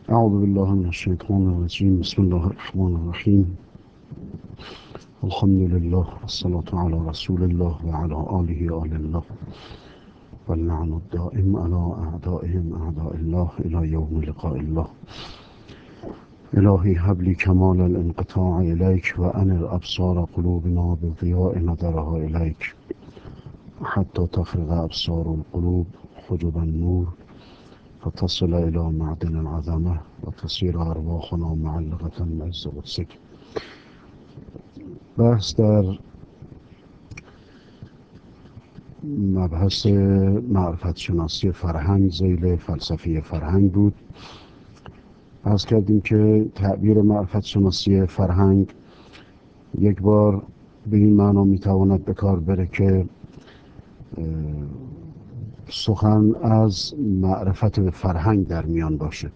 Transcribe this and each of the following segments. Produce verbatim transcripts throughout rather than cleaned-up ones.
اعوذ بالله من الشیطان الرجیم. بسم الله الرحمن الرحیم. الحمد لله والصلاة على رسول الله وعلى آله آل الله واللعن الدائم على أعدائهم أعداء الله إلى يوم لقاء الله. إلهي هب لي كمال الانقطاع إليك وأنر أبصار قلوبنا بضياء نظرها إليك حتى تفرغ أبصار القلوب حجب النور فتصل إلى معدن العظمة وتصير أرواحنا معلقة بعز قدسك. بحث در مبحث معرفت شناسی فرهنگ ذیل فلسفه فرهنگ بود. عرض کردیم که تعبیر معرفت شناسی فرهنگ یک بار به این معنا میتواند به کار بره که سخن از معرفت به فرهنگ در میان باشه.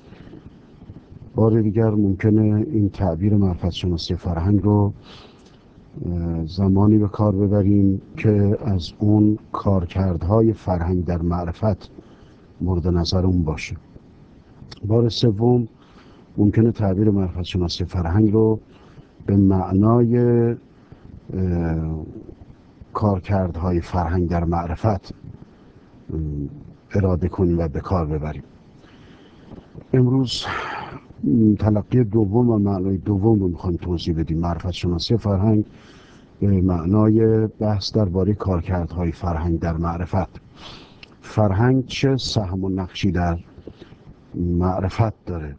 بار دیگر ممکنه این تعبیر معرفت شناسی فرهنگ رو زمانی به کار ببریم که از اون کارکردهای فرهنگ در معرفت مورد نظر اون باشه. بار سوم ممکنه تعبیر معرفت شناسی فرهنگ رو به معنای کارکردهای فرهنگ در معرفت اراده کنیم و به کار ببریم. امروز تلقی دوم و معنای دوم رو میخوایم توضیح بدیم. معرفت شناسی فرهنگ به معنای بحث درباره کارکردهای فرهنگ در معرفت. فرهنگ چه سهم و نقشی در معرفت داره؟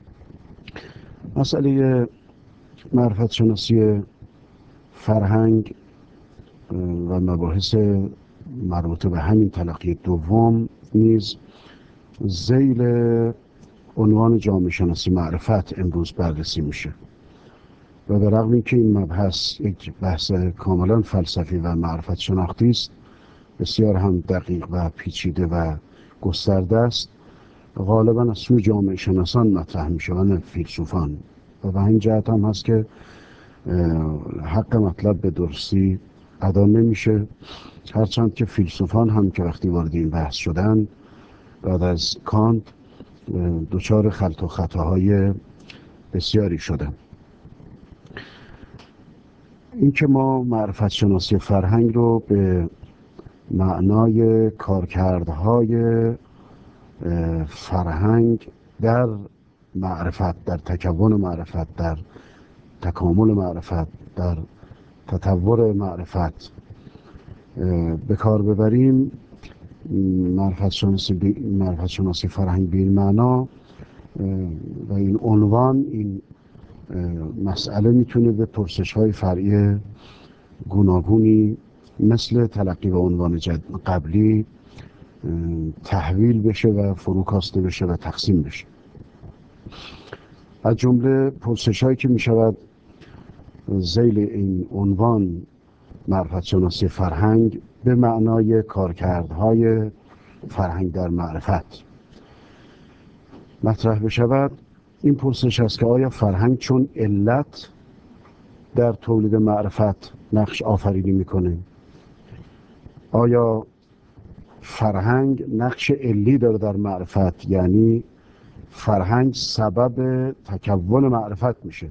مسئله معرفت شناسی فرهنگ و مباحث مربوط به همین تلقی دوم نیز ذیل عنوان جامعه شناسی معرفت امروز بررسی میشه و به رغم اینکه این مبحث یک بحث کاملا فلسفی و معرفت شناختی است، بسیار هم دقیق و پیچیده و گسترده است، غالبا از سوی جامعه شناسان مطرح میشه و نه فیلسوفان، و به این جهت هم هست که حق مطلب به درستی ادا نمیشه، هرچند که فیلسوفان هم که وقتی وارد این بحث شدن بعد از کانت دچار خلط و خطاهای بسیاری شدن. این که ما معرفت شناسی فرهنگ رو به معنای کارکردهای فرهنگ در معرفت، در تکون معرفت، در تکامل معرفت، در تطور معرفت به کار ببریم، معرفت شناسی, بی... معرفت شناسی فرهنگ به این معنا و این عنوان، این مسئله میتونه به پرسش‌های فرعی گوناگونی مثل تلقی به عنوان جد قبلی تحویل بشه و فروکاسته بشه و تقسیم بشه. از جمله پرسش‌هایی که میشود ذیل این عنوان معرفت شناسی فرهنگ به معنای کارکردهای فرهنگ در معرفت مطرح بشود، این پرسش است که آیا فرهنگ چون علت در تولید معرفت نقش آفرینی میکنه؟ آیا فرهنگ نقش علی داره در معرفت، یعنی فرهنگ سبب تکون معرفت میشه؟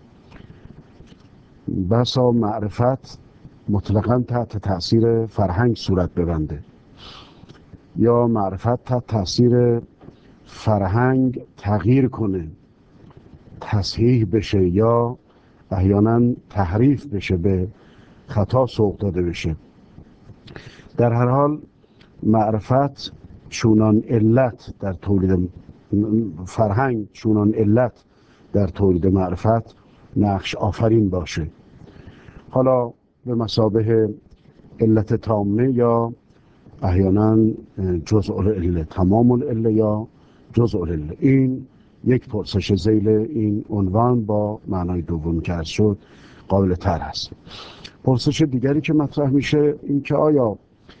بسا معرفت مطلقاً تحت تأثیر فرهنگ صورت ببنده، یا معرفت تحت تأثیر فرهنگ تغییر کنه، تصحیح بشه یا احیانا تحریف بشه، به خطا سوق داده بشه. در هر حال معرفت چونان علت در تولید فرهنگ چونان علت در تولید معرفت نقش آفرین باشه، حالا به مثابه علت تامه یا احیانا جزء العله، تمام العله یا جزء العله. این یک پرسش ذیل این عنوان با معنای دوم که عرض شد قابل طرح است. پرسش دیگری که مطرح میشه این که آیا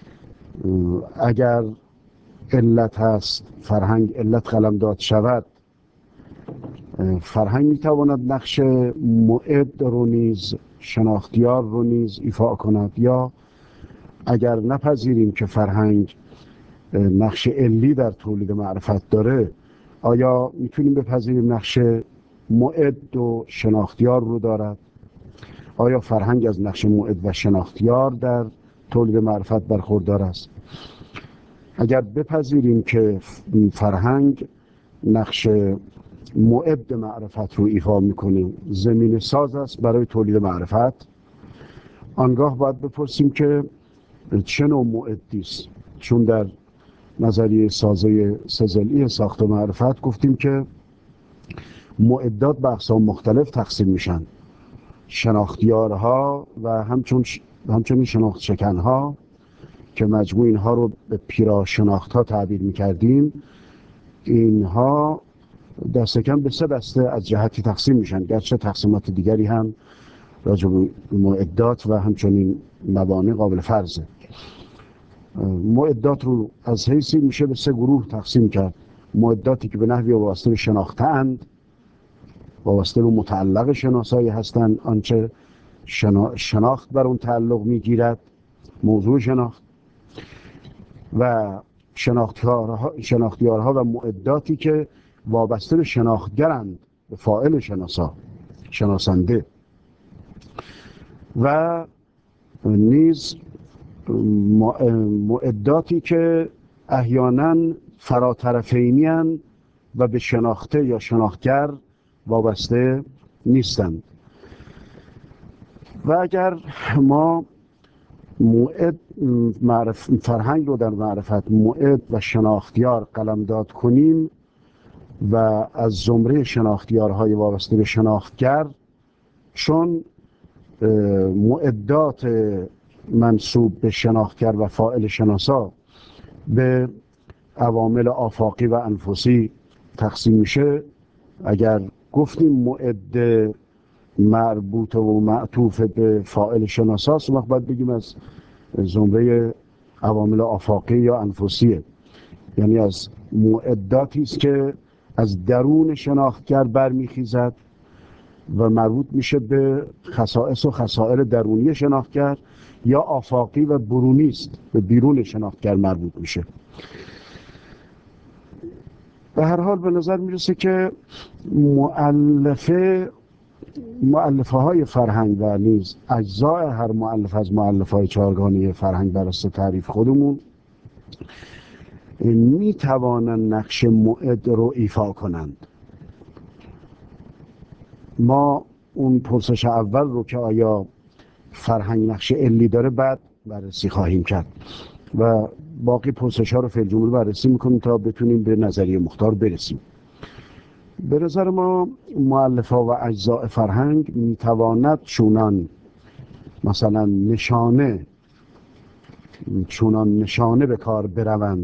اگر علت هست، فرهنگ علت قلمداد شود، فرهنگ میتواند نقش معد رو نیز، شناختیار رو نیز ایفا کند، یا اگر نپذیریم که فرهنگ نقش علی در تولید معرفت داره، آیا میتونیم بپذیریم نقش معد و شناختیار رو دارد؟ آیا فرهنگ از نقش معد و شناختیار در تولید معرفت برخوردار است؟ اگر بپذیریم که فرهنگ نقش معد معرفت رو ایفا میکنه، زمین ساز است برای تولید معرفت، آنگاه باید بپرسیم که چه نوع معدی است. چون در نظریه سازه سه‌ضلعی ساخت معرفت گفتیم که معدات به اقسام مختلف تقسیم میشن: شناختیارها و همچون همچنین شناخت شکنها که مجموع اینها رو به پیرا شناخت ها تعبیر میکردیم. اینها دست کم به سه دسته از جهتی تقسیم میشن، گرچه تقسیمات دیگری هم راجع به معدات و همچنین موانع قابل فرضه. معدات رو از حیثی میشه به سه گروه تقسیم کرد: معداتی که به نحوی وابسته به شناخته اند، وابسته به متعلق شناسایی هستند، آنچه شنا... شناخت بر اون تعلق میگیرد، موضوع شناخت، و شناختیارها, شناختیارها و معداتی که وابسته به شناختگرند، به فاعل شناسا، شناسنده، و نیز معداتی که احیانا فراترفینی اند و به شناخته یا شناختگر وابسته نیستند. و اگر ما معد معرف فرهنگ رو در معرفت معد و شناختیار قلمداد کنیم و از زمره شناختیارهای وابسته به شناختگر، چون معدات منسوب به شناختگر و فاعل شناسا به عوامل آفاقی و انفسی تقسیم میشه، اگر گفتیم معد مربوط و معطوف به فاعل شناساست، وقت باید بگیم از زمره عوامل آفاقی یا انفسیه، یعنی از معداتی است که از درون شناختگر برمیخیزد و مربوط میشه به خصائص و خصائل درونی شناختگر، یا آفاقی و برونی است، به بیرون شناختگر مربوط میشه. به هر حال به نظر میرسه که مؤلفه مؤلفه های فرهنگ و نیز اجزای هر مؤلف از مؤلفه های چهارگانه فرهنگ بر اساس تعریف خودمون می توانند نقش معد رو ایفا کنند. ما اون پرسش اول رو که آیا فرهنگ نقش علی داره بعد بررسی خواهیم کرد و باقی پرسش ها رو فعل جمله بررسی میکنیم تا بتونیم به نظریه مختار برسیم. به نظر ما مؤلفه و اجزاء فرهنگ میتواند چونان مثلا نشانه چونان نشانه به کار بروند،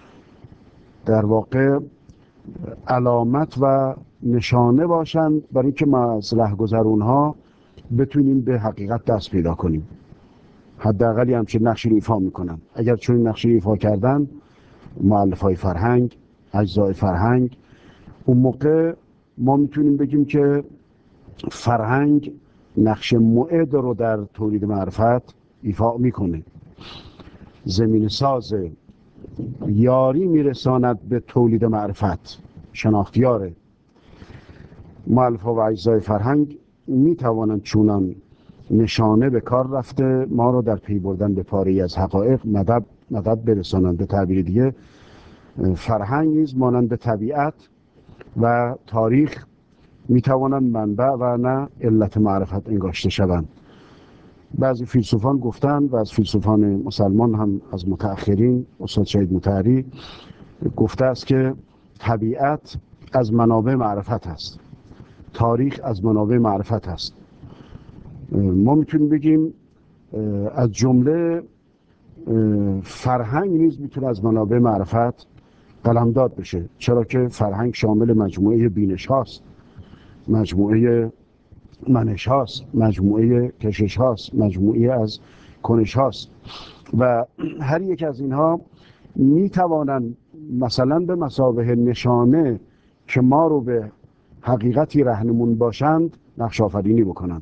در واقع علامت و نشانه باشند برای اینکه ما از رهگذر اونها بتونیم به حقیقت دست پیدا کنیم. حداقل همچین نقشی رو ایفا میکنن. اگر چون نقشی ایفا کردن مؤلفه‌های فرهنگ، اجزای فرهنگ، اون موقع ما میتونیم بگیم که فرهنگ نقش معد رو در تولید معرفت ایفا میکنه، زمین ساز یاری میرساند به تولید معرفت، شناختیاره. مؤلفه و اجزای فرهنگ میتوانند چونان نشانه به کار رفته ما رو در پی بردن به پاره‌ای از حقایق مدد مدد برسانند. به تعبیر دیگه فرهنگ نیز مانند طبیعت و تاریخ میتوانند منبع و نه علت معرفت انگاشته شوند. بعضی فیلسوفان گفتن و از فیلسوفان مسلمان هم از متأخرین، استاد شهید مطهری گفته است که طبیعت از منابع معرفت است، تاریخ از منابع معرفت است. ما میتونیم بگیم از جمله فرهنگ نیز میتونه از منابع معرفت قلمداد بشه، چرا که فرهنگ شامل مجموعه بینش هاست، مجموعه منش هاست، مجموعه کشش هاست، مجموعه از کنش هاست و هر یک از اینها میتوانند مثلا به مثابه نشانه که ما رو به حقیقتی رهنمون باشند نقش آفرینی بکنند.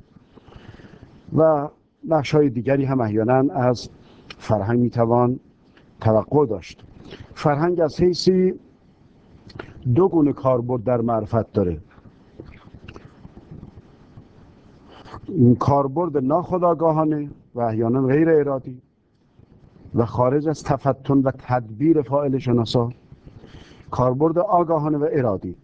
و نقش های دیگری هم احیانا از فرهنگ میتوان توقع داشت. فرهنگ از حیثی دو گونه کاربرد در معرفت داره. این کاربرد ناخودآگاهانه و احیانا غیر ارادی و خارج از تفتن و تدبیر فاعل شناسا، کاربرد آگاهانه و ارادی.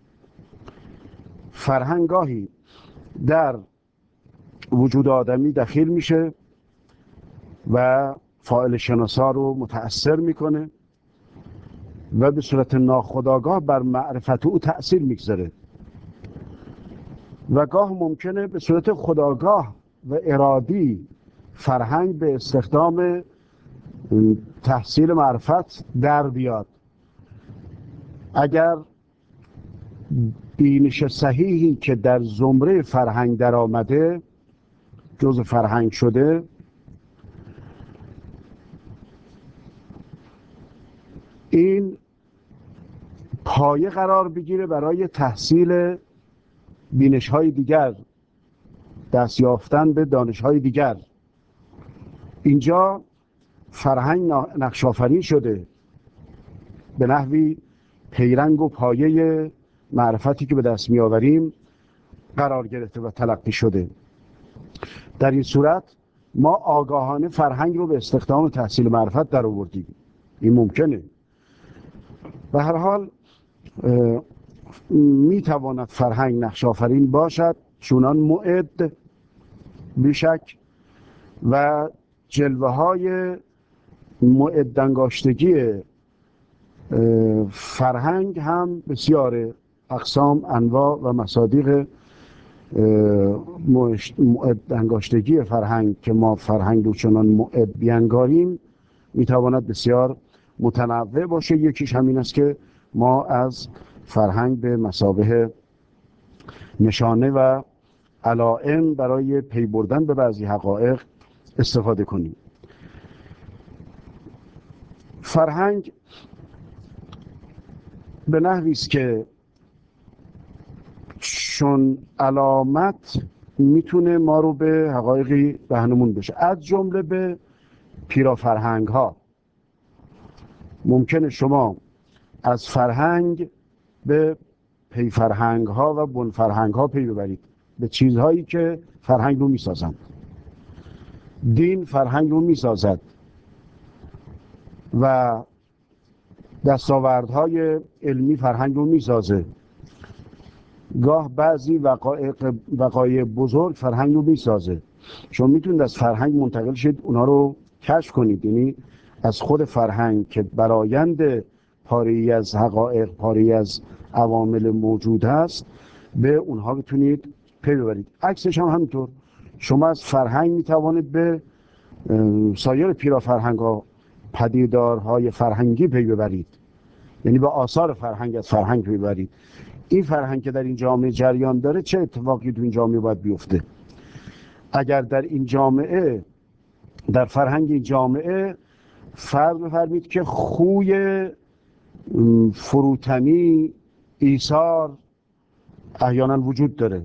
فرهنگ گاهی در وجود آدمی دخیل میشه و فاعل شناسا رو متأثر میکنه و به صورت ناخودآگاه بر معرفت او تأثیر میگذاره و گاه ممکنه به صورت خودآگاه و ارادی فرهنگ به استخدام تحصیل معرفت در بیاد. اگر بینش صحیحی که در زمره فرهنگ در آمده، جز فرهنگ شده، این پایه قرار بگیره برای تحصیل بینش های دیگر، دست یافتن به دانش های دیگر. اینجا فرهنگ نقش آفرین شده به نحوی پیرنگ و پایه معرفتی که به دست می آوریم قرار گرفته و تلقی شده. در این صورت ما آگاهانه فرهنگ رو به استخدام تحصیل معرفت در آوردیم. این ممکنه. به هر حال می تواند فرهنگ نقش آفرین باشد، چونان معد بیشک و جلوه های معد انگاشتگی فرهنگ هم بسیار اقسام، انواع و مصادیق معد انگاشتگی فرهنگ که ما فرهنگ رو چنان معد بینگاریم میتواند بسیار متنوع باشه. یکیش همین است که ما از فرهنگ به مثابه نشانه و علائم برای پی بردن به بعضی حقایق استفاده کنیم. فرهنگ به نحوی است که چون علامت میتونه ما رو به حقایقی رهنمون بشه، از جمله به پیرافرهنگ ها. ممکنه شما از فرهنگ به پی فرهنگ ها و بن فرهنگ ها پی ببرید، به چیزهایی که فرهنگ رو میسازند. دین فرهنگ رو میسازد و دستاوردهای علمی فرهنگ رو میسازه. گاه بعضی وقایع وقایع بزرگ فرهنگ رو میسازه. شما میتونید از فرهنگ منتقل شید، اونا رو کشف کنید، یعنی از خود فرهنگ که برآیند پاره‌ای از حقایق، پاره‌ای از عوامل موجود هست، به اونها بتونید پی ببرید. عکسش هم همینطور. شما از فرهنگ میتوانید به سایر پیرافرهنگ ها، پدیدارهای فرهنگی پی ببرید، یعنی به آثار فرهنگ از فرهنگ پی ببرید. این فرهنگ که در این جامعه جریان داره چه اتفاقی تو این جامعه باید بیفته؟ اگر در این جامعه، در فرهنگ این جامعه فرض بفرمید که خوی فروتنی، ایثار احیانا وجود داره،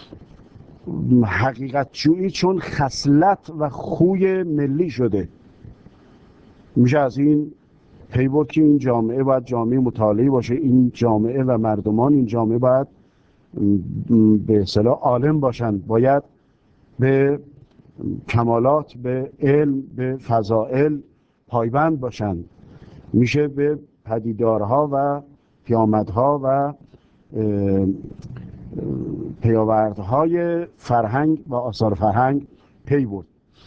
حقیقت جویی چون خصلت و خوی ملی شده، میشه از این پی برد که این جامعه باید جامعه مطالعه‌ای باشه، این جامعه و مردمان این جامعه باید به اصطلاح عالم باشند، باید به کمالات، به علم، به فضائل پایبند باشند. میشه به پدیدارها و پیامدها و پیاوردهای فرهنگ و آثار فرهنگ پی برد.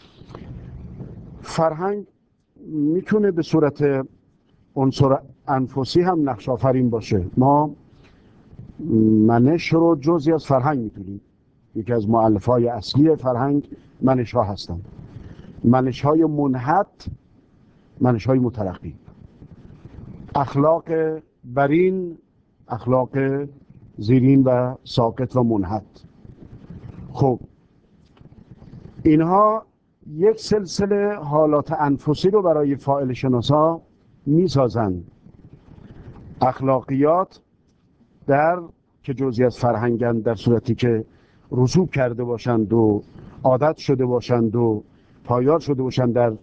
فرهنگ میتونه به صورت عنصر انفسی هم نقش آفرین باشه. ما منش رو جزئی از فرهنگ میتونیم. یکی از مؤلفه‌های اصلی فرهنگ منش ها هستند. منش های منحط، منش های مترقی، اخلاق برین، اخلاق زیرین و ساقط و منحط. خب اینها یک سلسله حالات انفسی رو برای فاعل شناسا میسازند. اخلاقیات در که جزئی از فرهنگند، در صورتی که رسوب کرده باشند و عادت شده باشند و پایدار شده باشند در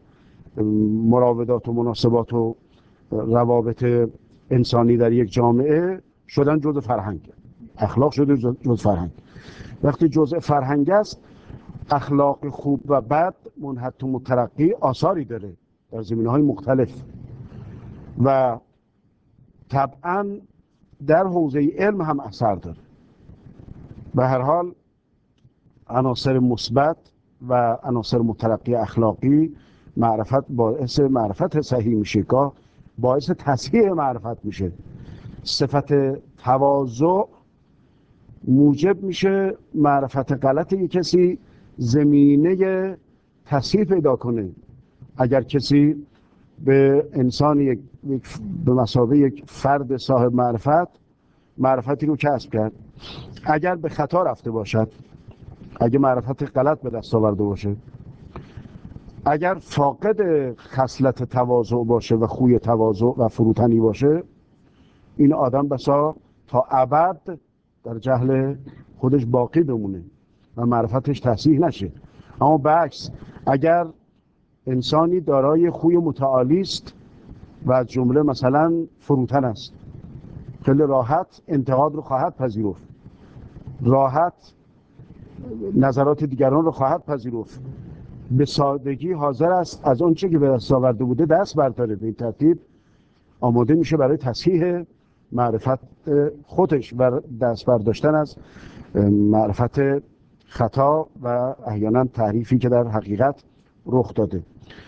مراودات و مناسبات و روابط انسانی در یک جامعه، شدن جزء فرهنگ. اخلاق شده جزء فرهنگ. وقتی جزء فرهنگ است، اخلاق خوب و بد منحط و مترقی آثاری داره در زمینه‌های مختلف و طبعا در حوزه علم هم اثر داره. به هر حال عناصر مثبت و عناصر مترقی اخلاقی معرفت باعث معرفت صحیح میشه، گاه باعث تصحیح معرفت میشه. صفت تواضع موجب میشه معرفت غلط یک کسی زمینه تصحیح پیدا کنه. اگر کسی به انسان یک به مثابه یک فرد صاحب معرفت معرفتی رو کسب کرد، اگر به خطا رفته باشد، اگر معرفت غلط به دست آورده باشه، اگر فاقد خصلت تواضع باشه و خوی تواضع و فروتنی باشه، این آدم بسا تا ابد در جهل خودش باقی بمونه و معرفتش تصحیح نشه. اما برعکس، اگر انسانی دارای خوی متعالی است و از جمله مثلا فروتن است، خیلی راحت انتقاد رو خواهد پذیرفت، راحت نظرات دیگران رو خواهد پذیرفت، به سادگی حاضر است از اون چه که به دست آورده بوده دست برداره. به این ترتیب آماده میشه برای تصحیح معرفت خودش و دست برداشتن از معرفت خطا و احیانا تحریفی که در حقیقت رخ داده.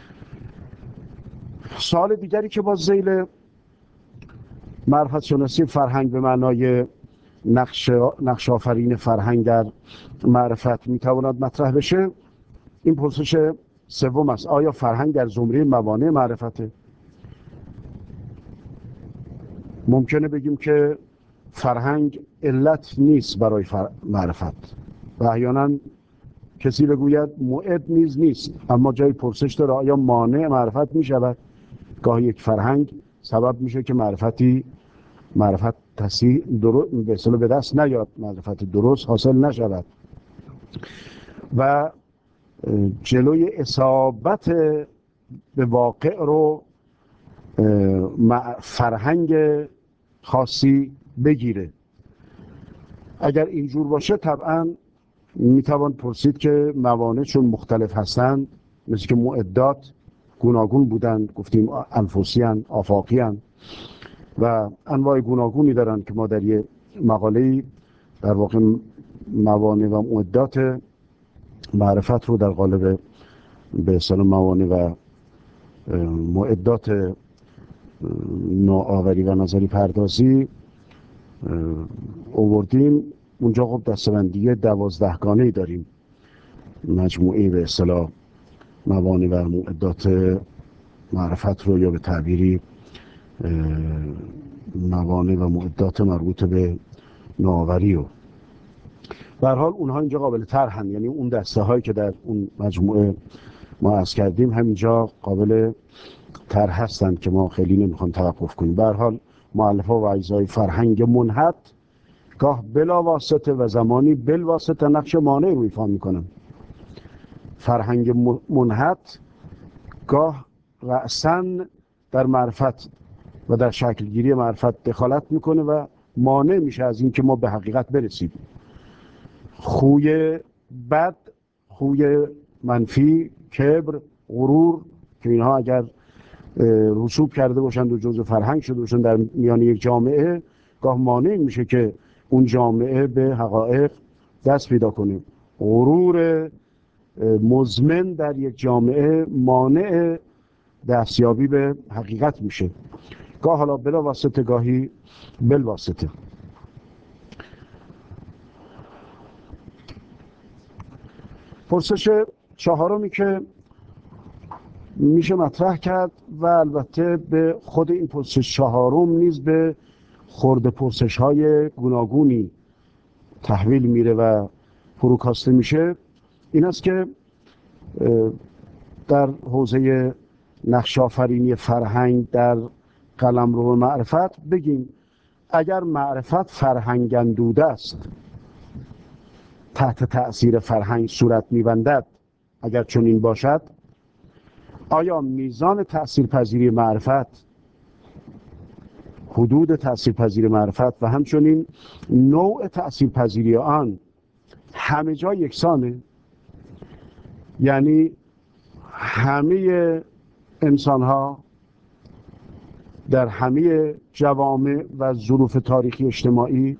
سوال دیگری که با ذیل معرفت شناسی فرهنگ به معنای نقش نقش آفرین فرهنگ در معرفت میتواند مطرح بشه، این پرسش سوم است: آیا فرهنگ در زمره موانع معرفته؟ ممکنه بگیم که فرهنگ علت نیست برای معرفت و احیانا کسی بگوید معد نیز نیست، اما جای پرسش داره: آیا مانع معرفت می شود؟ گاهی یک فرهنگ سبب میشه که معرفتی معرفت تصحیح درست به اصطلاح به دست نیاد، معرفت درست حاصل نشود و جلوی اصابت به واقع رو فرهنگ خاصی بگیره. اگر اینجور باشه طبعا میتوان پرسید که موانع چون مختلف هستند، مثل که معدات گوناگون بودند، گفتیم انفسی هستند، آفاقی هستند و انواع گوناگونی دارند که ما در یه مقاله‌ای در واقع موانع و معدات معرفت رو در قالب به اصطلاح موانع و معدات نوآوری و نظری پردازی آوردیم. اونجا خب دسته‌بندی دوازدهگانه‌ای داریم، مجموعه به اصطلاح موانع و معدات معرفت رو، یا به تعبیری موانع و معدات مربوط به نوآوری رو. به هر حال اونها اینجا قابل طرحن، یعنی اون دسته هایی که در اون مجموعه ما عرض کردیم همینجا قابل طرح هستند که ما خیلی نمیخوام توقف کنیم. به هر حال مؤلفه‌ها و اجزای فرهنگ منحط گاه بلا واسطه و زمانی بل واسطه نقش مانع رو ایفا میکنن. فرهنگ منحط گاه رأساً در معرفت و در شکلگیری معرفت دخالت میکنه و مانع میشه از این که ما به حقیقت برسیم. خوی بد، خوی منفی، کبر، غرور که اینها اگر رسوب کرده باشند و جزء فرهنگ شده باشند در میان یک جامعه، گاه مانع میشه که اون جامعه به حقایق دست پیدا کنه. غرور مزمن در یک جامعه مانع دستیابی به حقیقت میشه، گاه حالا بلا واسطه گاهی بل واسطه. پرسش چهارمی که میشه مطرح کرد و البته به خود این پرسش چهارم نیز به خورد پرسش های گوناگونی تحویل میره و فروکاسته میشه، این است که در حوزه نقش آفرینی فرهنگ در قلمرو معرفت بگیم اگر معرفت فرهنگ اندوده است، تحت تأثیر فرهنگ صورت میبندد، اگر چنین باشد آیا میزان تأثیرپذیری معرفت حدود تأثیرپذیر معرفت و همچنین نوع تأثیرپذیری آن همه جا یکسانه؟ یعنی همه انسان ها در همه جوامع و ظروف تاریخی اجتماعی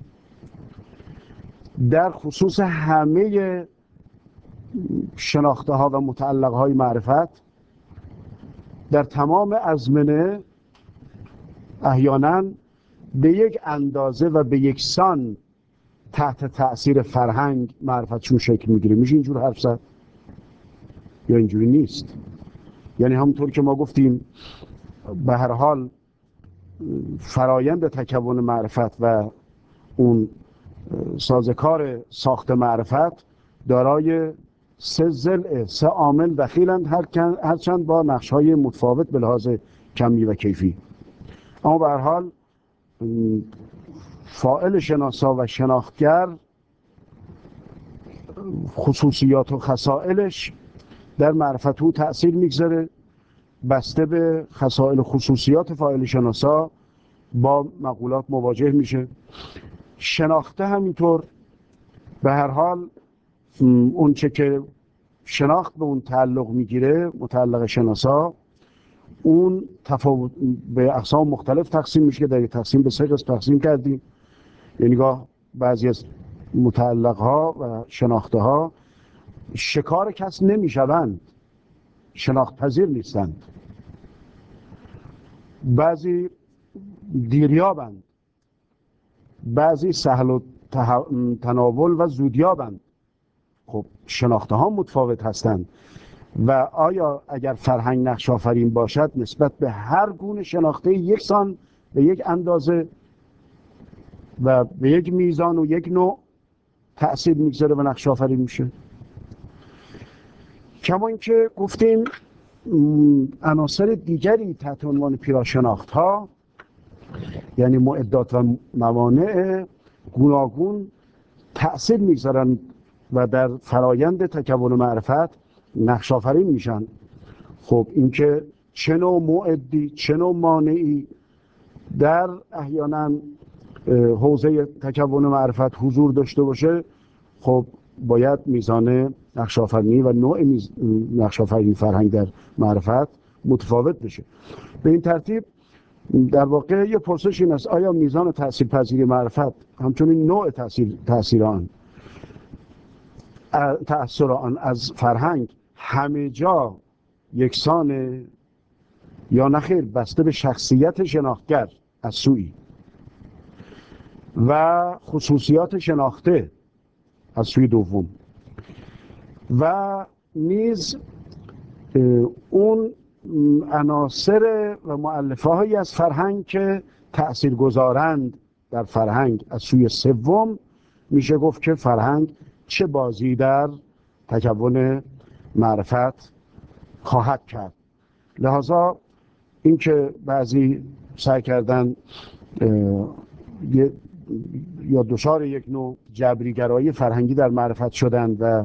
در خصوص همه شناخته ها و متعلقه های معرفت در تمام ازمنه احیانا به یک اندازه و به یک سان تحت تأثیر فرهنگ معرفتشون شکل میگیره. میشه اینجور حرف زد یا اینجوری نیست؟ یعنی همونطور که ما گفتیم به هر حال فرایند تکون معرفت و اون سازکار ساخت معرفت دارای سه ضلع، سه عامل دخیلند، هرچند با نقش‌های متفاوت به لحاظ کمی و کیفی. اما به هر حال فاعل شناسا و شناختگر خصوصیات و خصائلش در معرفت او تأثیر میگذاره. بسته به خصائل و خصوصیات فاعل شناسا با مقولات مواجه میشه. شناخته همینطور به هر حال اون چه که شناخت به اون تعلق میگیره، متعلق شناسا، اون تفاوت به اقسام مختلف تقسیم میشه که در تقسیم به سه قسم تقسیم کردیم. یعنی گاه بعضی از متعلق ها و شناخته ها شکار کس نمیشوند، شناخت پذیر نیستند. بعضی دیریابند، بعضی سهل و تناول و زودیابند. خب شناخته ها متفاوت هستند و آیا اگر فرهنگ نقش آفرین باشد نسبت به هر گونه شناخته یکسان به یک اندازه و به یک میزان و یک نوع تأثیر میگذاره و نقش آفرین میشه؟ کما اینکه گفتیم عناصر دیگری تحت عنوان پیراشناخت ها، یعنی معدات و موانع گوناگون تأثیر میگذارن و در فرایند تکون معرفت نقش آفرین میشن. خب اینکه چه نوع معدی، چه نوع مانعی در احیانا حوزه تکون معرفت حضور داشته باشه، خب باید میزان نقش آفرینی و نوع نقش آفرینی فرهنگ در معرفت متفاوت بشه. به این ترتیب در واقع یه پرسش این است: آیا میزان تأثیرپذیری معرفت همچنین نوع تأثیر تأثیر آن تأثیر آن از فرهنگ همه جا یکسانه یا نخیر؟ بسته به شخصیت شناختگر از سوی و خصوصیات شناخته از سوی دوم و نیز اون عناصر و مؤلفه هایی از فرهنگ که تأثیر گذارند در فرهنگ از سوی سوم، میشه گفت که فرهنگ چه بازی در تکون معرفت خواهد کرد. لذا اینکه بعضی سعی کردن یا دچار یک نوع جبریگرایی فرهنگی در معرفت شدند و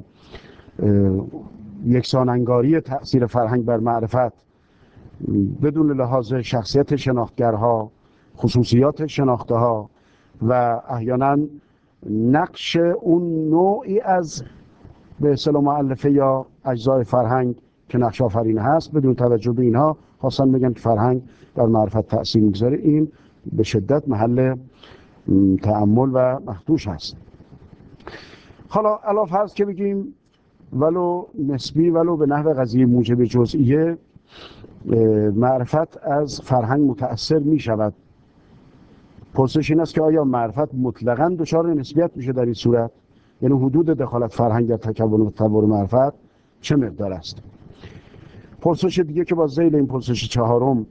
یکسان انگاری تأثیر فرهنگ بر معرفت بدون لحاظ شخصیت شناختگرها، خصوصیات شناخته ها و احیانا نقش اون نوعی از به اصطلاح مؤلفه یا اجزای فرهنگ که نقش آفرین هست، بدون توجه به اینها خواستن بگن که فرهنگ بر معرفت تأثیر میگذاره. این به شدت محل تأمل و مخدوش هست. حالا علاوه فرض که بگیم ولو نسبی ولو به نحو قضیه موجب جزئیه معرفت از فرهنگ متأثر می شود، پرسش این است که آیا معرفت مطلقاً دچار نسبیت میشه در این صورت؟ یعنی حدود دخالت فرهنگ در تکون و تطور معرفت چه مقدار است؟ پرسش دیگه که با ذیل این پرسش چهارم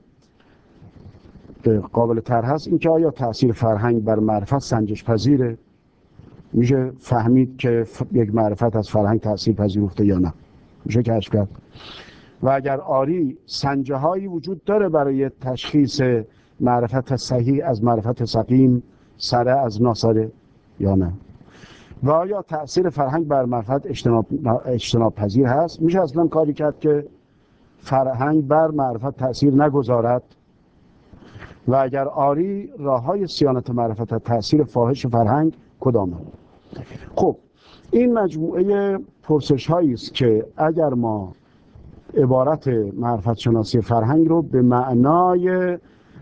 قابل طرح هست این که آیا تأثیر فرهنگ بر معرفت سنجش پذیره؟ میشه فهمید که یک معرفت از فرهنگ تأثیر پذیرفته یا نه؟ میشه کشف کرد؟ و اگر آری، سنجه هایی وجود داره برای تشخیص معرفت صحیح از معرفت سقیم، سره از ناسره یا نه؟ و آیا تأثیر فرهنگ بر معرفت اجتناب, اجتناب پذیر هست؟ میشه اصلا کاری کرد که فرهنگ بر معرفت تأثیر نگذارد؟ و اگر آری راههای صیانت معرفت از تأثیر فاحش فرهنگ کدامه؟ خب این مجموعه پرسش هایی است که اگر ما عبارت معرفت شناسی فرهنگ رو به معنای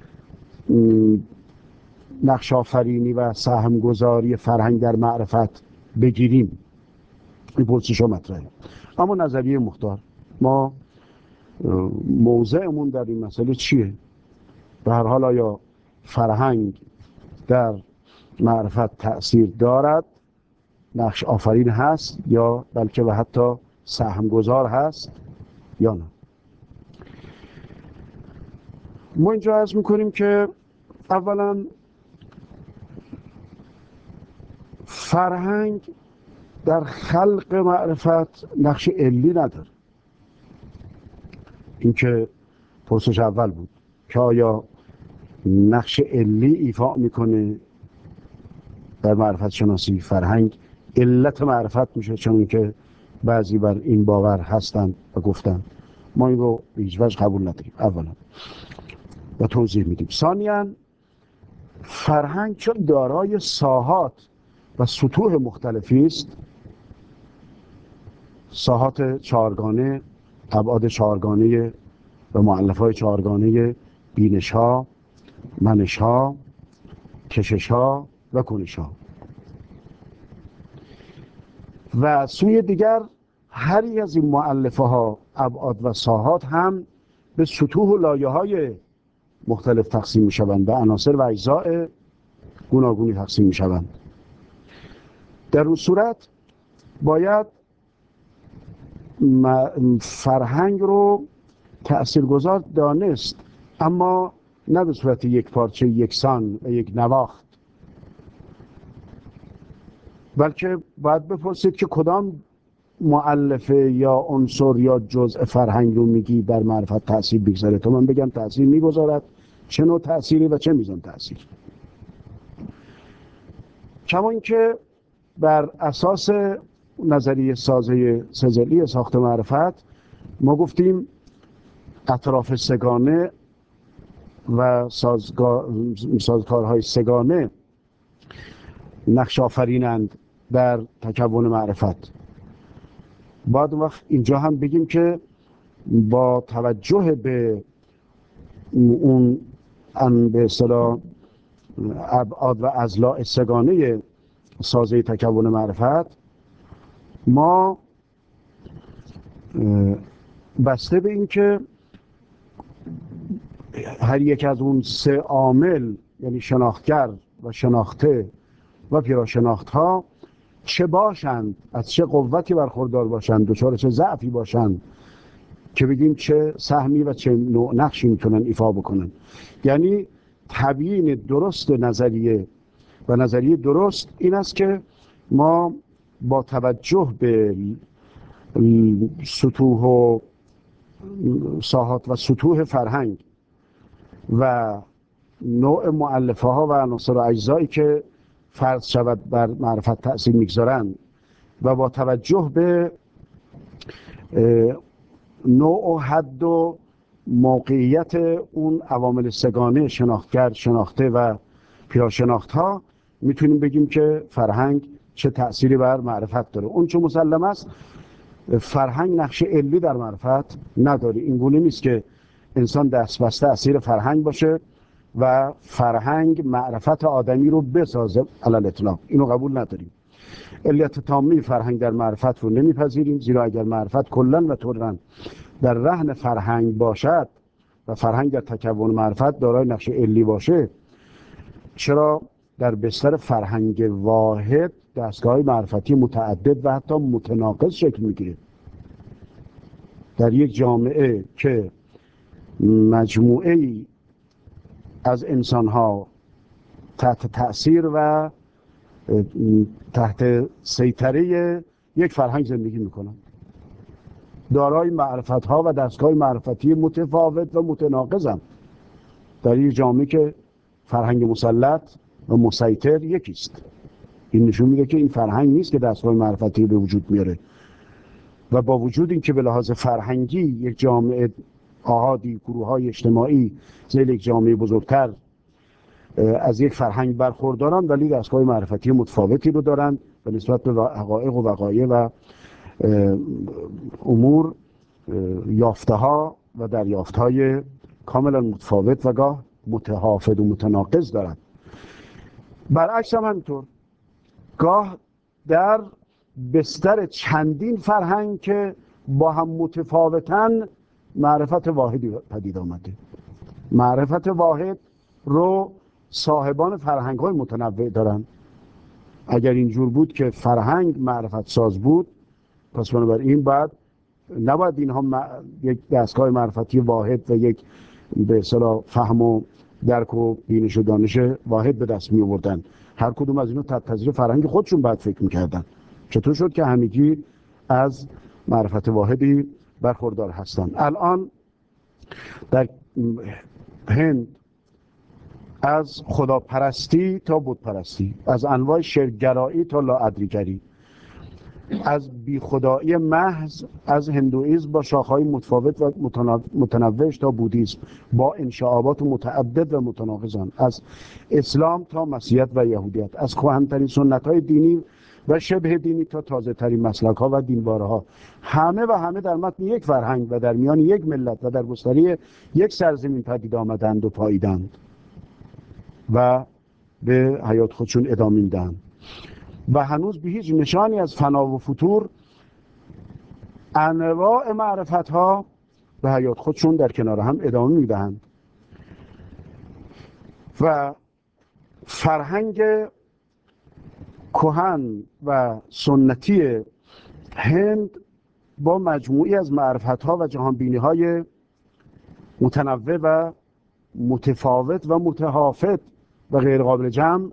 نقش آفرینی و سهم گذاری فرهنگ در معرفت بگیریم، این پرسش ها مطرحه. اما نظریه مختار، ما موضعمون در این مسئله چیه؟ به هر حال آیا فرهنگ در معرفت تأثیر دارد، نقش آفرین هست، یا بلکه و حتی سهم گذار هست یا نه؟ ما اینجا عرض میکنیم که اولا فرهنگ در خلق معرفت نقش علی نداره. این که پرسش اول بود که آیا نقش علی ایفا میکنه در معرفت شناسی فرهنگ، علت معرفت میشه، چون که بعضی بر این باور هستن و گفتن. ما این رو به هیچ وجه قبول نداریم اولا و توضیح میدیم. ثانیاً فرهنگ چون دارای ساحات و سطوح مختلفی است، ساحات چهارگانه، ابعاد چهارگانه و مؤلفه‌های چهارگانه، بینش‌ها، منش‌ها، کشش‌ها و کنش‌ها، و سوی دیگر هر یک از این مؤلفه ها، ابعاد و ساحات هم به سطوح و لایه‌های مختلف تقسیم می‌شوند، به عناصر و اجزاء گوناگونی تقسیم می‌شوند. در اون صورت باید فرهنگ رو تأثیرگذار دانست، اما نه به صورت یک پارچه یکسان و یک نواخت، بلکه باید بپرسید که کدام مؤلفه یا عنصر یا جزء فرهنگ رو میگی در معرفت تأثیر بگذاره تا من بگم تأثیر میگذارد، چه نوع تأثیری و چه میزان تأثیر. کما اینکه بر اساس نظریه سازه سزلی ساخت معرفت ما گفتیم اطراف سگانه و سازکارهای سگانه نقش آفرینند در تکون معرفت. بعد وقت اینجا هم بگیم که با توجه به اون ان به اصطلاح ابعاد و اضلاع سگانه سازه تکون معرفت، ما بسته به این که هر یک از اون سه عامل، یعنی شناختگر و شناخته و پیراشناخت ها، چه باشند، از چه قوتی برخوردار باشند، دچار چه ضعفی باشند، که بگیم چه سهمی و چه نوع نقشی میتونن ایفا بکنن. یعنی تبیین درست نظریه و نظریه درست این است که ما با توجه به سطوح و ساحات و سطوح فرهنگ و نوع مؤلفه ها و عناصر و اجزایی که فرض شود بر معرفت تأثیر میگذارند و با توجه به نوع و حد و موقعیت اون عوامل سگانه، شناختگر، شناخته و پیراشناخت ها، میتونیم بگیم که فرهنگ چه تأثیری بر معرفت داره. اون چون مسلم است فرهنگ نقش علی در معرفت نداره. این گونه نیست که انسان دست بسته اسیر فرهنگ باشه و فرهنگ معرفت آدمی رو بسازه علل اطلاق. اینو قبول نداریم. علیت تامی فرهنگ در معرفت رو نمیپذیریم، زیرا اگر معرفت کلن و طرن در رهن فرهنگ باشد و فرهنگ در تکون معرفت دارای نقش علی باشه، چرا در بستر فرهنگ واحد دستگاه معرفتی متعدد و حتی متناقض شکل میگیره؟ در یک جامعه که مجموعه از انسانها تحت تأثیر و تحت سیطره یک فرهنگ زندگی میکنن، دارای معرفت ها و دستگاه معرفتی متفاوت و متناقضن، در یک جامعه که فرهنگ مسلط و مسیطر یکیست، این نشون میده که این فرهنگ نیست که دستگاه معرفتی به وجود میاره. و با وجود این که به لحاظ فرهنگی یک جامعه، آحادی، گروه های اجتماعی زیر یک جامعه بزرگتر از یک فرهنگ برخوردارن ولی دستگاه معرفتی متفاوتی رو دارن و نسبت به حقایق و وقایع و امور یافته ها و دریافت های کاملا متفاوت و گاه متحافظ و متناقض دارن. برعکس هم همینطور گاه در بستر چندین فرهنگ که با هم متفاوتن معرفت واحدی پدید آمده. معرفت واحد رو صاحبان فرهنگ های متنوع دارن. اگر اینجور بود که فرهنگ معرفت ساز بود، پس بنابراین بعد نباید اینها م... یک دستگاه معرفتی واحد و یک به اصطلاح فهم و درک و بینش و دانش واحد به دست می آوردن. هر کدوم از اینها تحت تاثیر فرهنگ خودشون بعد فکر میکردن. چطور شد که همگی از معرفت واحدی برخوردار هستند؟ الان در هند از خداپرستی تا بتپرستی، از انواع شرک‌گرایی تا لاادریگری، از بیخدایی محض، از هندوئیسم با شاخه‌های متفاوت و متنوع تا بودیسم با انشعابات متعدد و متناقض، از اسلام تا مسیحیت و یهودیت، از کهن‌ترین سنت‌های دینی و شبه دینی تا تازه‌ترین مسلک‌ها و دینبارها، همه و همه در متن یک فرهنگ و در میان یک ملت و در گستره یک سرزمین پدید آمدند و پاییدند و به حیات خودشون ادامه میدن و هنوز به هیچ نشانی از فنا و فتور انواع معرفت ها به حیات خودشون در کنار هم ادامه میدهند. و فرهنگ کهن و سنتی هند با مجموعی از معرفت ها و جهانبینی های متنوع و متفاوت و متحافظ و غیر قابل جمع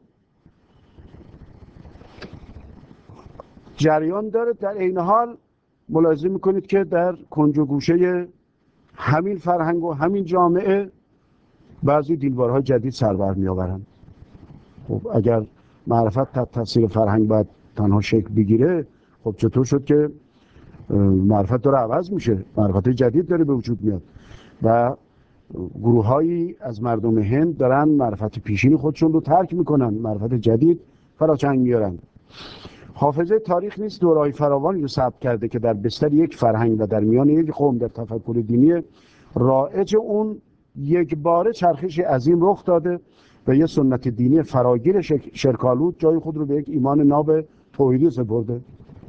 جریان داره. در این حال ملاحظه میکنید که در کنج و گوشه همین فرهنگ و همین جامعه بعضی دینبارهای جدید سربر میآورند. خب اگر معرفت تحت تاثیر فرهنگ باید تنها شکل بگیره، خب چطور شد که معرفت داره عوض میشه، معرفت جدید داره به وجود میاد و گروههایی از مردم هند دارن معرفت پیشین خودشون رو ترک میکنن، معرفت جدید فراچنگ میارن. حافظه تاریخ نیست دوره‌های فراوانی رو ثبت کرده که در بستر یک فرهنگ و در میان یک قوم در تفکر دینی رایج اون یک باره چرخشی عظیم رخ داده و یه سنت دینی فراگیر شرکالود جای خود رو به یک ایمان ناب توحیدی سپرده.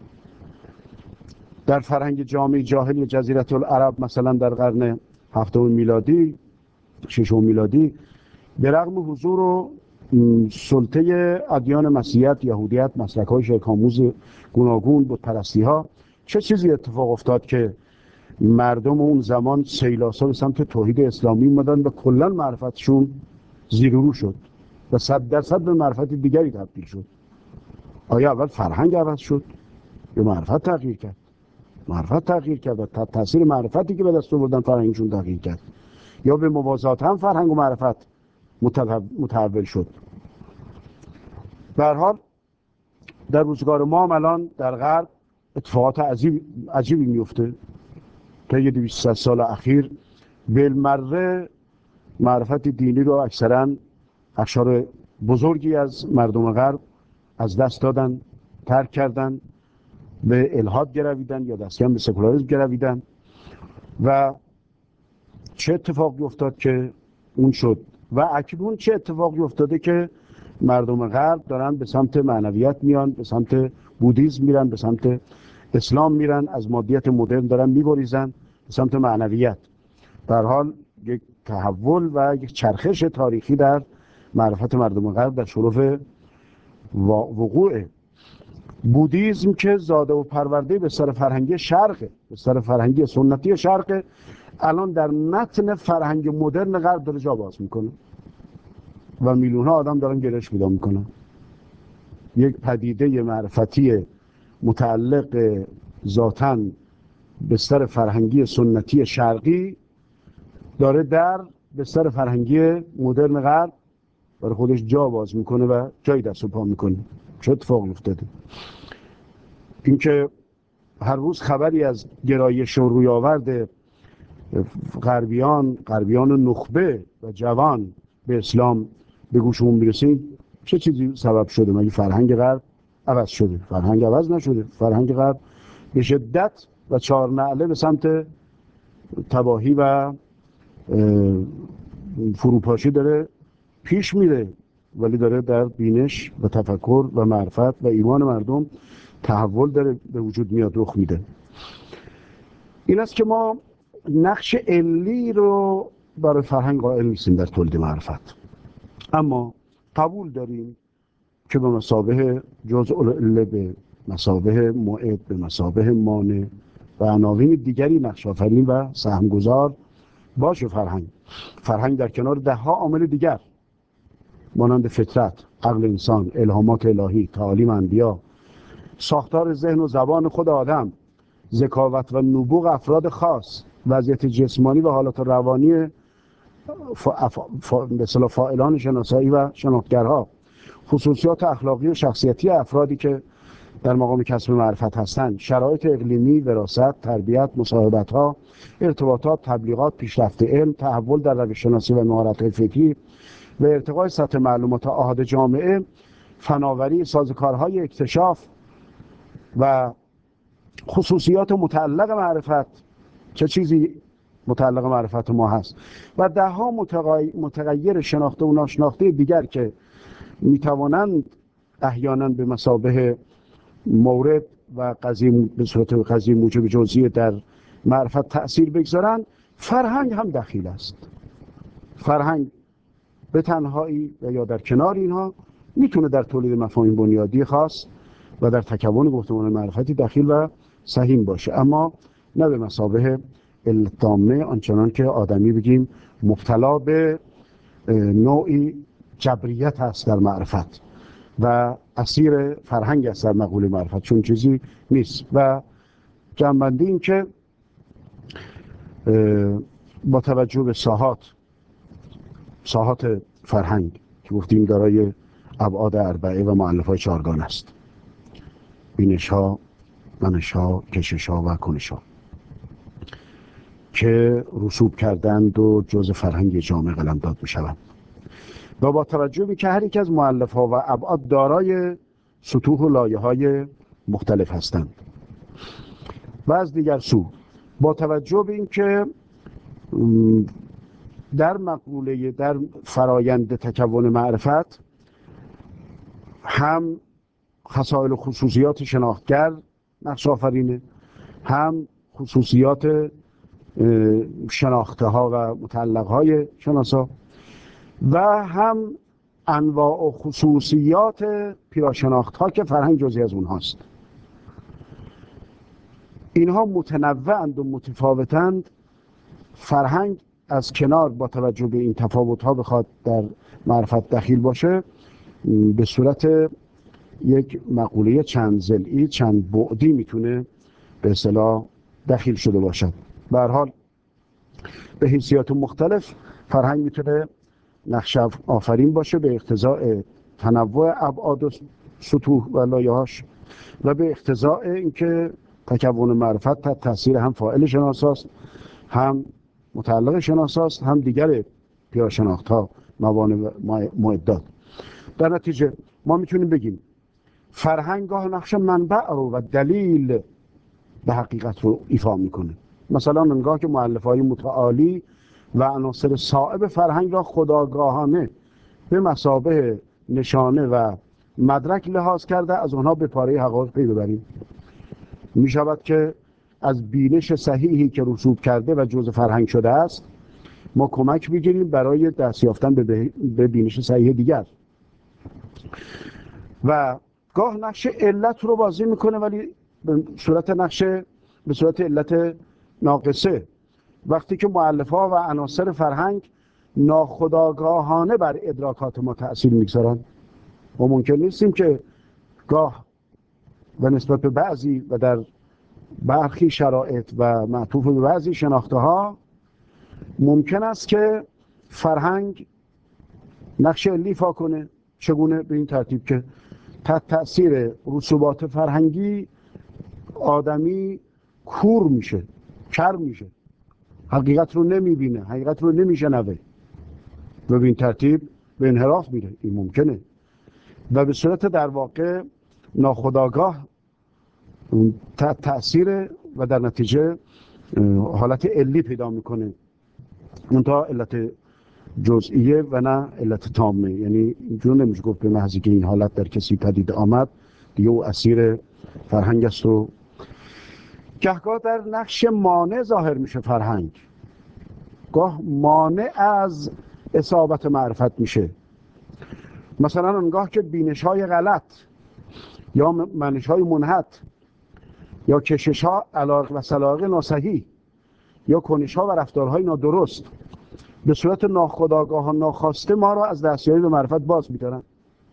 در فرهنگ جامعه جاهلی جزیره العرب مثلا در قرن هفتم میلادی، ششم میلادی، به رغم حضور و سلطه ادیان مسیحیت، یهودیت، مسلک‌های شرک‌آموز گوناگون، بت‌پرستی‌ها، چه چیزی اتفاق افتاد که مردم اون زمان سیلاسا به سمت توحید اسلامی اومدن و کلا معرفتشون زیر و رو شد و صد درصد به معرفت دیگری تبدیل شد؟ آیا اول فرهنگ عوض شد یا معرفت تغییر کرد؟ معرفت تغییر کرد و تاثیر معرفتی که به دست آوردن فرهنگشون تغییر کرد، یا به موازات هم فرهنگ و معرفت متحول شد؟ به هر حال در روزگار ما هم الان در غرب اتفاقات عجیب عجیبی میفته. طی دویست سال اخیر بالمره معرفت دینی رو اکثرا اقشار بزرگی از مردم غرب از دست دادن، ترک کردن، به الحاد گرویدن یا دستیان به سکولاریسم گرویدن. و چه اتفاقی افتاد که اون شد و اکنون چه اتفاقی افتاده که مردم غرب دارن به سمت معنویت میان، به سمت بودیسم میرن، به سمت اسلام میرن، از مادیت مدرن دارن میگریزن به سمت معنویت. در حال یک تحول و یک چرخش تاریخی در معرفت مردم غرب در شرف وقوع. بودیسم که زاده و پرورده به سر فرهنگی شرق، به سر فرهنگی سنتی شرق، الان در متن فرهنگ مدرن غرب داره جا باز میکنه و میلیون ها آدم دارن گرش پیدا میکنن. یک پدیده معرفتی متعلق ذاتاً بستر فرهنگی سنتی شرقی داره در بستر فرهنگی مدرن غرب برای خودش جا باز میکنه و جای دست و پا میکنه. چه اتفاقی افتاده؟ اینکه هر روز خبری از گرایش و رویاورد غربیان غربیان نخبه و جوان به اسلام به گوشمون میرسید چه چیزی سبب شده؟ مگه فرهنگ غرب عوض شده؟ فرهنگ عوض نشده. فرهنگ غرب به شدت و چهار نعله به سمت تباهی و فروپاشی داره پیش میره، ولی داره در بینش و تفکر و معرفت و ایمان مردم تحول داره به وجود میاد، رخ میده. این است که ما نقش علی رو برای فرهنگ قائل نیستیم در تولید معرفت، اما قبول داریم که به مثابه جزء العله، به مثابه معد، به مثابه مانع و عناوین دیگری نقش آفرین و سهمگذار باشه. فرهنگ فرهنگ در کنار ده ها عامل دیگر مانند فطرت، عقل انسان، الهامات الهی، تعالیم انبیا، ساختار ذهن و زبان خود آدم، ذکاوت و نبوغ افراد خاص، وضعیت جسمانی و حالات روانی فا... فا... به اصطلاح فاعلان شناسایی و شناختگرها، خصوصیات اخلاقی و شخصیتی افرادی که در مقام کسب معرفت هستند، شرایط اقلیمی، وراثت، تربیت، مصاحبت‌ها، ارتباطات، تبلیغات، پیشرفت علم، تحول در روش شناسی و مهارت‌های فکری و ارتقای سطح معلومات آحاد جامعه، فناوری، سازوکارهای اکتشاف و خصوصیات متعلق معرفت. چه چیزی متعلق معرفت ما هست؟ و ده ها متغیر شناخته و ناشناخته دیگر که میتوانند احیانا به مثابه مورد و قضیه به صورت قضیه موجب جزئی در معرفت تأثیر بگذارند. فرهنگ هم دخیل است. فرهنگ به تنهایی و یا در کنار اینها میتونه در تولید مفاهیم بنیادی خاص و در تکون گفتمان معرفتی دخیل و سهیم باشه، اما نه به مثابه التامه، آنچنان که آدمی بگیم مبتلا به نوعی جبریت هست در معرفت و اسیر فرهنگ است در مقوله معرفت، چون چیزی نیست. و جنبندی این که با توجه به ساحات ساحات فرهنگ که گفتیم دارای ابعاد اربعه و مؤلفه‌های چهارگانه است: بینش‌ها، منش‌ها، کشش‌ها و کنش‌ها، که رسوب کردند و جزء فرهنگ جامعه قلمداد می‌شوند. و با توجه به که هر یک از مؤلفه‌ها و ابعاد دارای سطوح و لایه‌های مختلف هستند. و از دیگر سو با توجه به اینکه در مقوله در فرایند تکون معرفت هم خصائل و خصوصیات شناختگر نقش آفرینه، هم خصوصیات شناخته ها و متعلق های شناسا، و هم انواع و خصوصیات پیراشناخت ها که فرهنگ جزئی از اونهاست. اینها متنوعند و متفاوتند. فرهنگ از کنار با توجه به این تفاوت ها بخواد در معرفت دخیل باشه، به صورت یک مقوله چند ضلعی، چند بعدی میتونه به اصطلاح دخیل شده باشد. به هر حال به حیثیات مختلف فرهنگ میتونه نقش آفرین باشه به اقتضاء تنوع ابعاد و سطوح و لایه‌هاش و به اقتضاء اینکه تکون معرفت تحت تاثیر هم فاعل شناساست، هم متعلق شناساست، هم دیگر پیراشناخت‌ها، موانع و معدات. در نتیجه ما میتونیم بگیم فرهنگ گاه نقش منبع رو و دلیل به حقیقت رو ایفا میکنه. مثلا منگاه که مؤلفه‌های متعالی و عناصر صائب فرهنگ را خودآگاهانه به مثابه نشانه و مدرک لحاظ کرده، از آنها به پاره حقایق پی ببریم. می شود که از بینش صحیحی که رسوب کرده و جزء فرهنگ شده است ما کمک بگیریم برای دست یافتن به بینش صحیح دیگر. و گاه نقش علت رو بازی میکنه، ولی به صورت نقش به صورت علت ناقصه، وقتی که مؤلفه‌ها و عناصر فرهنگ ناخودآگاهانه بر ادراکات ما تأثیر میگذارن. و ممکن نیستیم که گاه و نسبت به بعضی و در برخی شرایط و معطوف به بعضی شناخته ها ممکن است که فرهنگ نقش علی ایفا کنه. چگونه؟ به این ترتیب که تحت تأثیر رسوبات فرهنگی آدمی کور میشه، کر میشه، حقیقت رو نمیبینه، حقیقت رو نمیشنوه و به این ترتیب به انحراف میره، این ممکنه و به صورت در واقع ناخودآگاه تحت تأثیر و در نتیجه حالت علی پیدا میکنه، منتها علت جزئیه و نه علت تامه. یعنی اینجور نمیشه گفت به محضی که این حالت در کسی پدید آمد دیگه او اسیر فرهنگ است. و گهگاه در نقش مانع ظاهر میشه فرهنگ، گاه مانع از اصابت معرفت میشه. مثلا اونگاه که بینش های غلط یا منش های منحت یا کشش ها علاق و سلاقه ناصحیح یا کنش ها و رفتارهای نادرست به صورت ناخودآگاه و ناخواسته ما را از دستیابی به معرفت باز می‌دارند.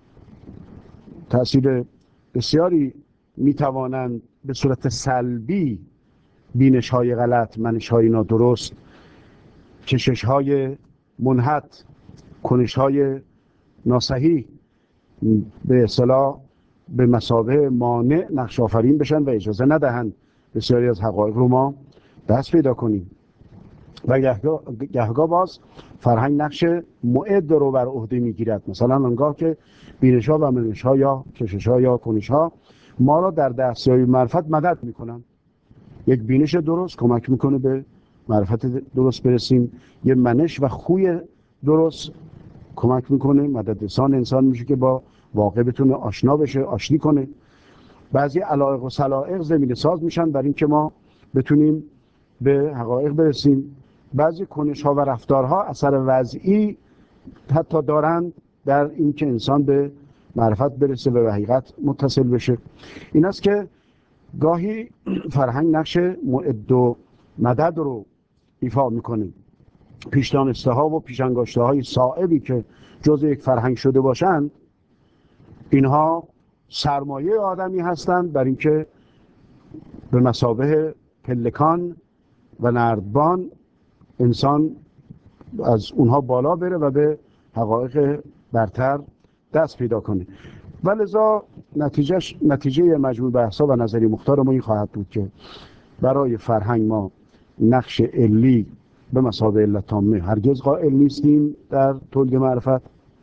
تأثیر بسیاری میتوانند به صورت سلبی بینش های غلط، منش های نادرست، کشش های منحت، کنش های ناصحیح به اصطلاح به مثابه مانع نقش آفرین بشن و اجازه ندهند بسیاری از حقایق رو ما دست پیدا کنیم. و گهگاه, گهگاه باز فرهنگ نقش معد رو بر عهده میگیرد. مثلا آنگاه که بینش ها و منش ها یا کشش ها یا کنش ها ما را در دستیابی معرفت مدد میکنن. یک بینش درست کمک میکنه به معرفت درست برسیم، یه منش و خوی درست کمک میکنه مدد رسان انسان میشه که با واقع بتونه آشنا بشه، آشتی کنه. بعضی علایق و سلایق زمینه ساز میشن برای اینکه ما بتونیم به حقایق برسیم. بعضی کنش ها و رفتارها اثر وضعی حتی دارند در اینکه انسان به معرفت برسه و به حقیقت متصل بشه. این است که گاهی فرهنگ نقش معد و مدد رو ایفا میکنه. پیشدانسته ها و پیشانگاشته های صائبی که جز یک فرهنگ شده باشند، اینها سرمایه آدمی هستند بر اینکه به مثابه پلکان و نردبان انسان از اونها بالا بره و به حقایق برتر دست پیدا کنه. ولذا نتیجه نتیجه مجموع بحث‌ها و نظری مختار ما این خواهد بود که برای فرهنگ ما نقش علی به مثابه علت تامه هرگز قائل نیستیم در تولید معرفت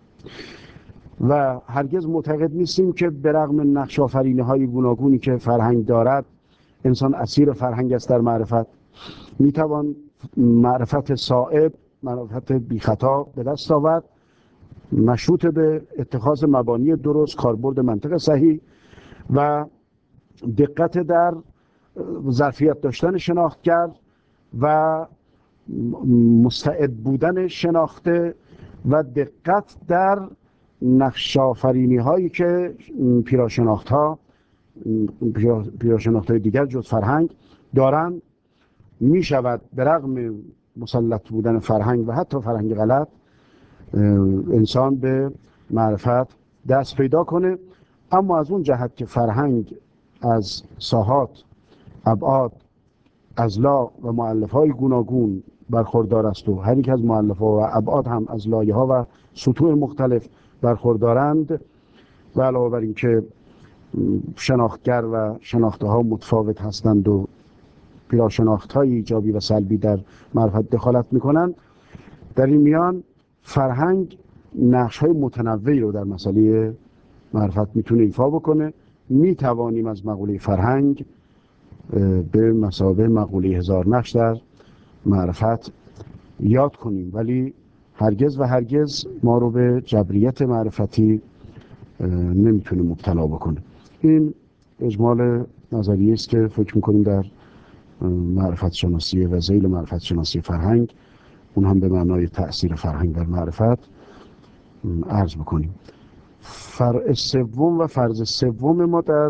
و هرگز معتقد نیستیم که به رغم نقش آفرینی‌های گوناگونی که فرهنگ دارد انسان اسیر فرهنگ است. در معرفت میتوان معرفت صائب، معرفت بی خطا به دست آورد، مشروط به اتخاذ مبانی درست، کاربرد منطق صحیح و دقت در ظرفیت داشتن شناختگر و مستعد بودن شناخته و دقت در نقش آفرینی هایی که پیراشناخت ها پیراشناخت های دیگر جز فرهنگ دارند. می شود به رغم مسلط بودن فرهنگ و حتی فرهنگ غلط انسان به معرفت دست پیدا کنه، اما از اون جهت که فرهنگ از ساحات، ابعاد، اضلاع و مؤلفه‌های گوناگون برخوردار است و هر یک از مؤلفه‌ها و ابعاد هم از لایه‌ها و سطوح مختلف برخوردارند و علاوه بر این که شناختگر و شناخته ها متفاوت هستند و پیراشناخت های ایجابی و سلبی در معرفت دخالت میکنند، در این میان فرهنگ نقش های متنوعی رو در مسئله معرفت میتونه ایفا بکنه. میتوانیم از مقوله فرهنگ به مثابه مقوله هزار نقش در معرفت یاد کنیم، ولی هرگز و هرگز ما رو به جبریت معرفتی نمیتونه مبتلا بکنه. این اجمال نظریه است که فکر میکنیم در معرفت شناسی و ذیل معرفت شناسی فرهنگ، اون هم به معنای تأثیر فرهنگ بر معرفت، عرض بکنیم. فرع سوم و فرض سوم ما در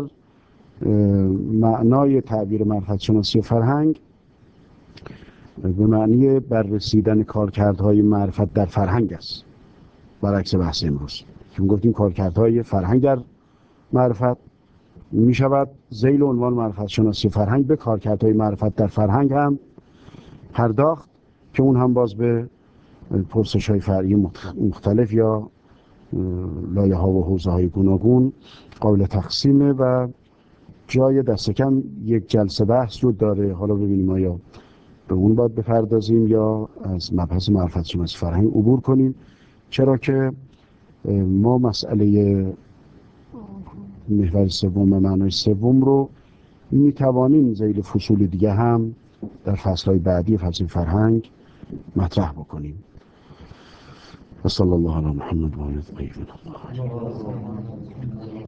معنای تعبیر معرفت شناسی فرهنگ به معنی بررسیدن کارکردهای معرفت در فرهنگ است، برعکس بحث امروز که گفتیم کارکردهای فرهنگ در معرفت. می شود ذیل عنوان معرفت شناسی فرهنگ به کارکردهای معرفت در فرهنگ هم پرداخت که اون هم باز به پرسش های فرعی مختلف یا لایه ها و حوزه های گوناگون قابل تقسیمه و جای دست کم یک جلسه بحث رو داره. حالا ببینیم آیا به اون باید بپردازیم یا از مبحث معرفت شناسی فرهنگ عبور کنیم، چرا که ما مسئله محور سوم و معنای سوم رو می توانیم ذیل فصول دیگه هم در فصلهای بعدی فصل فرهنگ مطرح بکنیم. و صلی الله علی محمد و آله الطاهرین.